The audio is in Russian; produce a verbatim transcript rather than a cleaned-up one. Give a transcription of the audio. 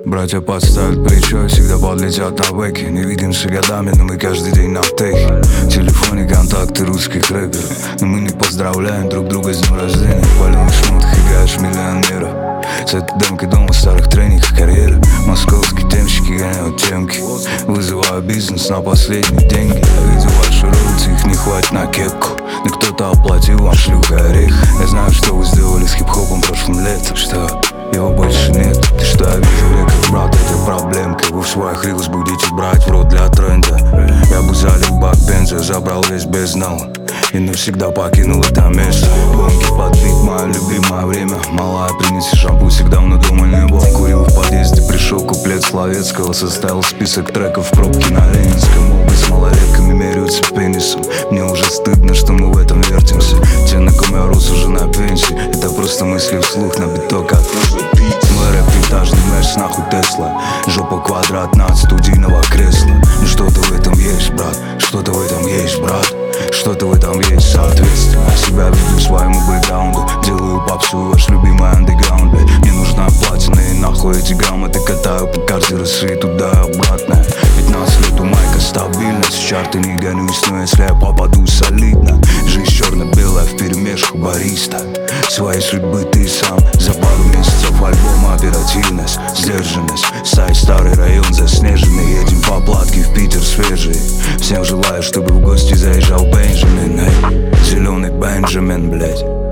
Братья подставят плечо, всегда подлетят на бэке. Не видимся годами, но мы каждый день на втехе. В телефоне контакты русских рэперов, но мы не поздравляем друг друга с днем рождения. В паленых шмотах играешь миллионера. С этой демкой дома в старых тренингах карьеры. Московские темщики гоняют темки, вызываю бизнес на последние деньги. Я видел ваши ролики, их не хватит на кепку, но кто-то оплатил вам шлюха орех. Я знаю, что вы сделали с хип-хопом прошлым летом, что его больше нет. Ты что, я вижу рекорд, брат, это проблемка. Вы в своих рилс будете брать в рот для тренда. Я бы залил бак бенза, забрал весь бездну и навсегда покинул это место. Гонки под бит, мое любимое время. Малая, принеси шампунь, всегда в надуманный бок. Курил в подъезде, пришел куплет Словецкого. Составил список треков в пробке на Ленинском. Оба с малолетками меряются пенисом. Мне уже стыдно, что мы в этом вертимся. Те, на ком я рос, уже на пенсии. Это просто мысли вслух на биток от мой рэп винтажный мерс, нахуй Тесла. Жопа квадратна от студийного кресла. Ну что-то в этом есть, брат, что-то в этом есть, брат. Что-то в этом есть, соответственно. Себя веду своему бэкграунду. Делаю попсу, ваш любимый андеграунд, блядь. Мне нужна платина и нахуй эти грамоты. Катаю по карте России туда-обратно. Пятнадцать лет у майка стабильность. В чарты не гонюсь, но если я попаду солидно. Жизнь черно-белая вперемешку бариста. Своей судьбы ты сам. За пару месяцев альбома оперативность, сдержанность. Сай, старый район заснеженный. Едем по платке в Питер свежий. Всем желаю, чтобы в гости заезжал Бенджамин, эй. Зеленый Бенджамин, блядь.